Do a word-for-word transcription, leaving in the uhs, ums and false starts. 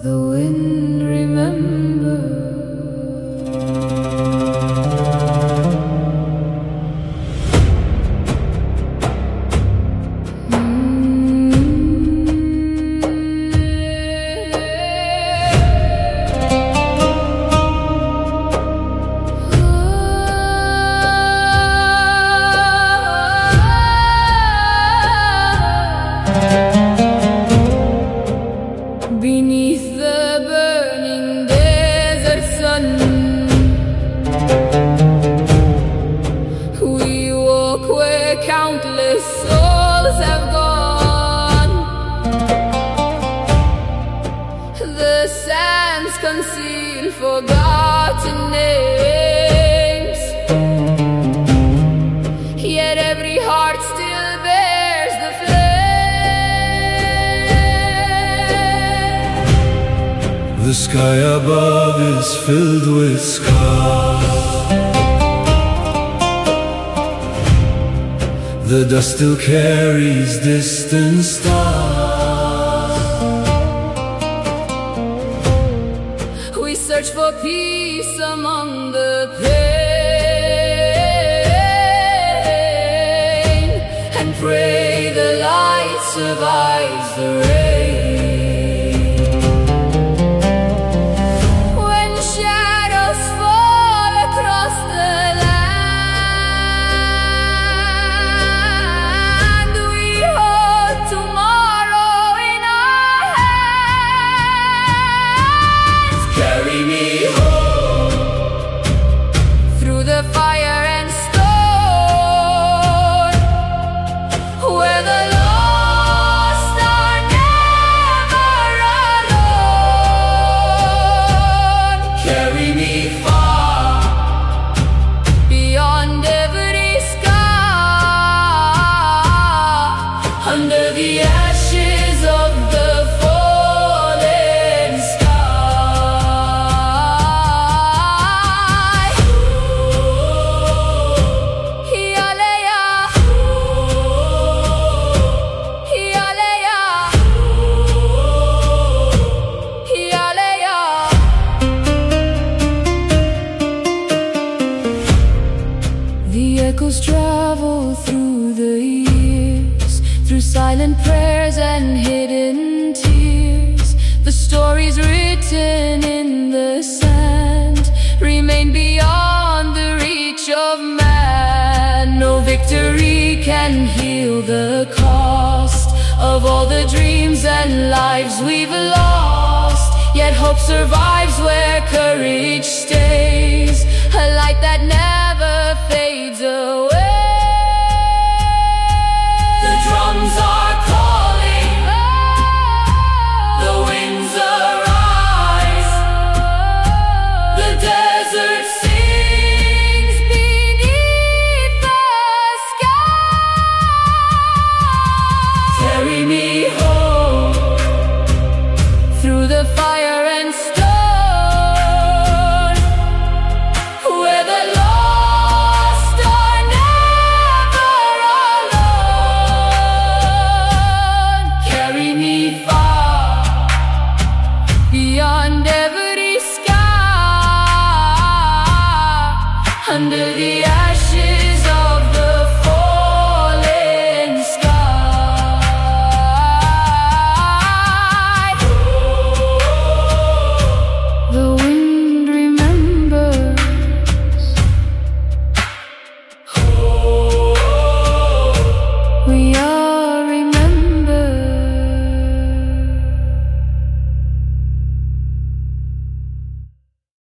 the wind remember. Beneath the burning desert sun, we walk where countless souls have gone. The sands conceal forgotten names, yet every heart still bears the flame. The sky above is filled with scars. The dust still carries distant stars. We search for peace among the pain and pray the light survives the rain. Carry me home through the fire and stone, where the lost are never alone. Carry me far beyond every scar, under the ashes of the fallen sky. The echoes travel through the years, through silent prayers and hidden tears. The stories written in the sand remain beyond the reach of man. No victory can heal the cost of all the dreams and lives we've lost. Yet hope survives where courage stays, a light that never fades away. The drums are calling, the winds arise, the desert sings beneath the sky. Carry me home through the fire and stone, where the lost are never alone. Carry me far beyond every scar, under the ashes